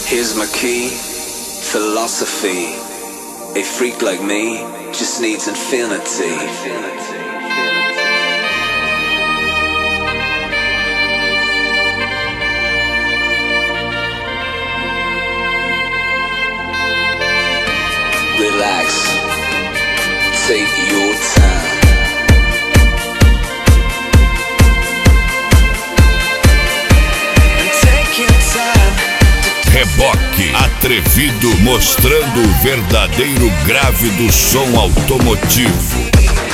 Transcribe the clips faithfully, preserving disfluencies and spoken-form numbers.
Here's my key, philosophy. A freak like me just needs infinity. Relax, take your time. Reboque atrevido, mostrando o verdadeiro grave do som automotivo.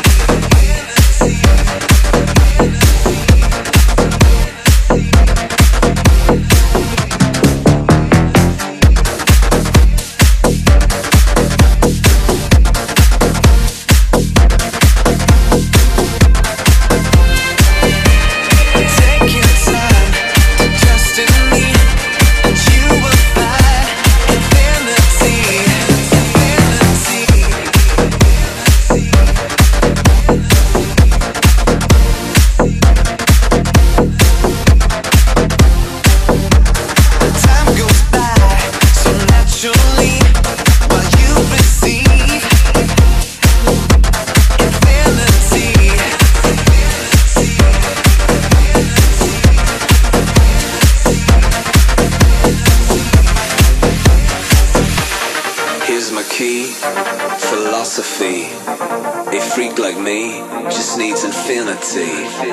Key, philosophy. A freak like me just needs infinity.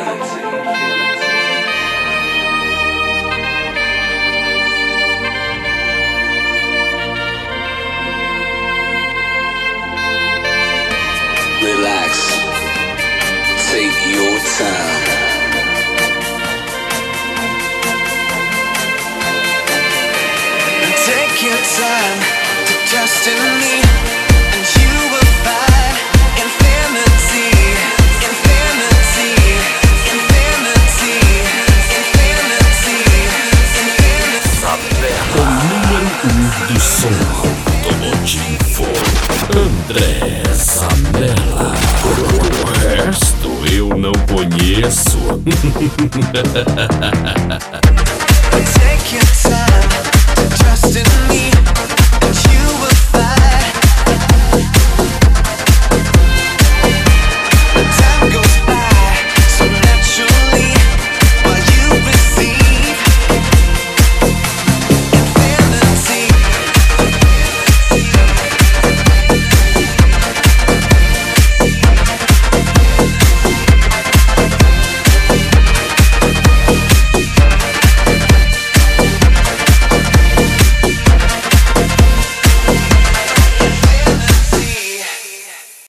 Relax, take your time. Take your time. Trust in me, and you will find infinity, infinity, infinity, infinity, infinity. O número um do som automotivo, André Zanella. O resto eu não conheço.